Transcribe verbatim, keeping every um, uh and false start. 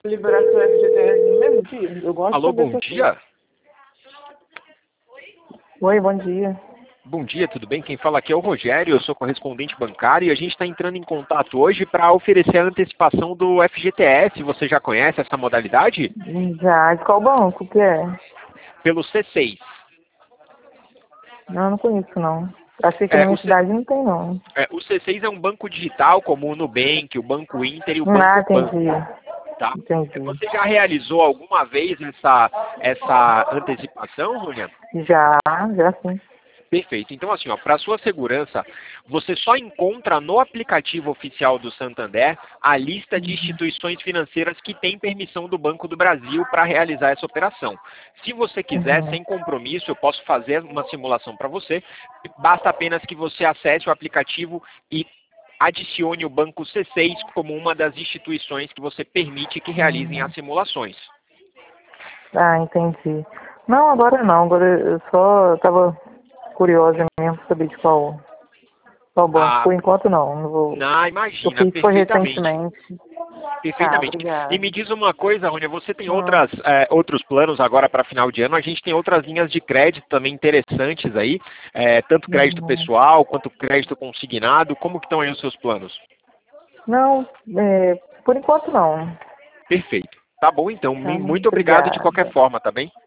liberação F G T S no mesmo dia? Eu gosto Alô, de saber bom essas dia. coisas. Oi, bom dia. Bom dia, tudo bem? Quem fala aqui é o Rogério, eu sou correspondente bancário e a gente está entrando em contato hoje para oferecer a antecipação do F G T S. Você já conhece essa modalidade? Já, de qual banco que é? Pelo C seis. Não, não conheço não. Achei que na É, o, minha C, cidade não tem não. é, o C seis é um banco digital como o Nubank, o Banco Inter e o Ah, Banco Pan. entendi. Tá? Entendi. Você já realizou alguma vez essa, essa antecipação, Rúlia? Já, já sim. Perfeito. Então, assim, para sua segurança, você só encontra no aplicativo oficial do Santander a lista de instituições financeiras que têm permissão do Banco do Brasil para realizar essa operação. Se você quiser, Uhum. sem compromisso, eu posso fazer uma simulação para você. Basta apenas que você acesse o aplicativo e adicione o Banco C seis como uma das instituições que você permite que realizem as Uhum. simulações. Ah, entendi. Não, agora não. Agora eu só estava curiosa mesmo pra saber de qual, qual banco. Ah, Por enquanto não. Não vou. não, Eu imagina, fiz foi perfeitamente. recentemente. Tá, Perfeitamente. E obrigada. me diz uma coisa, Rônia, você tem Hum. outras, é, outros planos agora para final de ano? A gente tem outras linhas de crédito também interessantes aí, é, tanto crédito Uhum. pessoal quanto crédito consignado. Como que estão aí os seus planos? Não, é, por enquanto não. Perfeito. Tá bom, então. Tá, Mi- Muito obrigado de qualquer obrigada. forma, tá bem?